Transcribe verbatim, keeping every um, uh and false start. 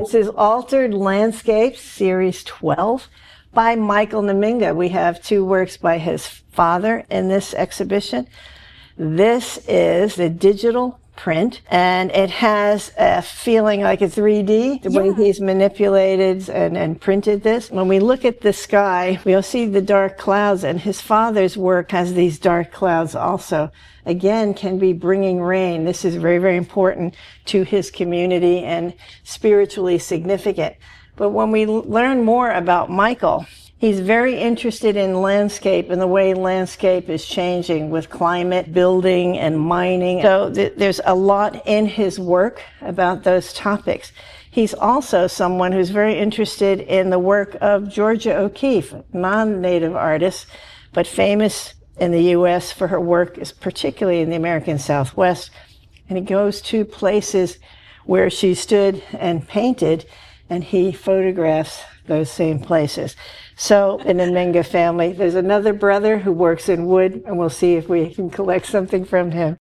This is Altered Landscapes, Series twelve, by Michael Naminga. We have two works by his father in this exhibition. This is the digital print, and it has a feeling like a three D, the yeah. way he's manipulated and, and printed this. When we look at the sky, we'll see the dark clouds, and his father's work has these dark clouds also. Again, can be bringing rain. This is very, very important to his community and spiritually significant. But when we learn more about Michael, he's very interested in landscape and the way landscape is changing with climate, building, and mining. So th- there's a lot in his work about those topics. He's also someone who's very interested in the work of Georgia O'Keeffe, non-native artist, but famous in the U S for her work, is particularly in the American Southwest. And he goes to places where she stood and painted, and he photographs those same places. So in the Naminga family, there's another brother who works in wood, and we'll see if we can collect something from him.